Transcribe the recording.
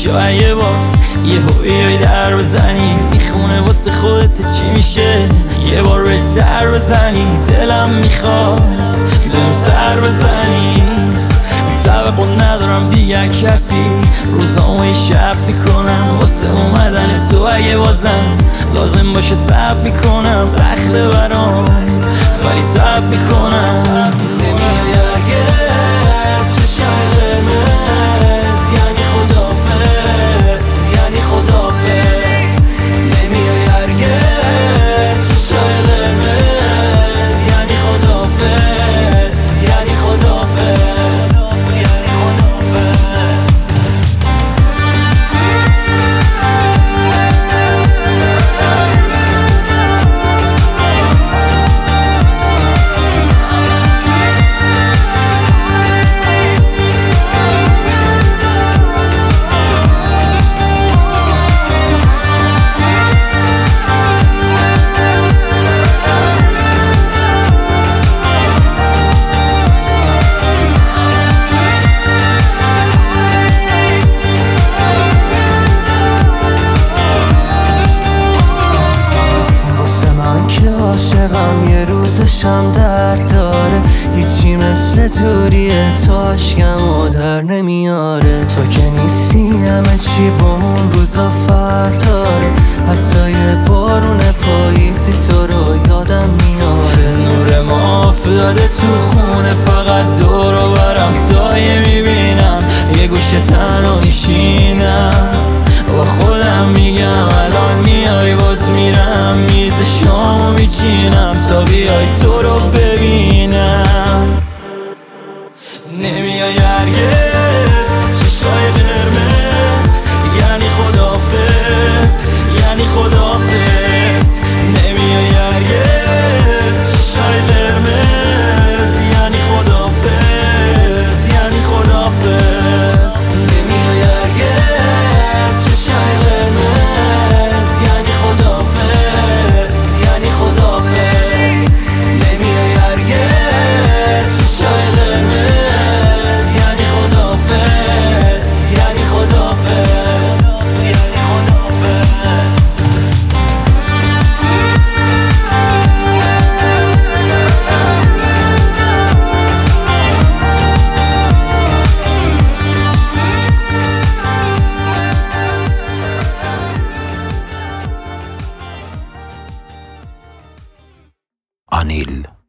شاید یه بار یه هویی در بزنی این خونه واسه خودت چی میشه یه بار روی سر بزنی دلم میخواد بهم سر بزنی توقع ندارم دیگه کسی روزامو شب میکنم واسه اومدن تو اگه بازم لازم باشه صبر میکنم سخته برام ولی صبر میکنم نمیای هرگز چشای قرمز یعنی خداحافظ یعنی خداحافظ نمیای هرگز چشای قرمز یعنی خداحافظ یعنی خداحافظ عاشقم یه روزشم درد داره هیچی مثل دوریه تو عشقمو در نمیاره تو که نیستی همه چی با اون روزا فرق داره حتی یه بارون پاییزی تو رو یادم میاره نور ما افتاده تو خونه فقط دور و برم سایه میبینم یه گوشه تنها میشینم با خودم میگم الان میای باز میرم میز شامو میچینم تا بیای تو رو ببینم نمیای هرگز چشای قرمز یعنی خداحافظ یعنی خداحافظ نمیای هرگز چشای قرمز یعنی خداحافظ یعنی خداحافظ نمیای هرگز چشای قرمز یعنی خداحافظ یعنی خداحافظ نمیای هرگز چشای قرمز یعنی خداحافظ یعنی خداحافظ یعنی خداحافظ Anil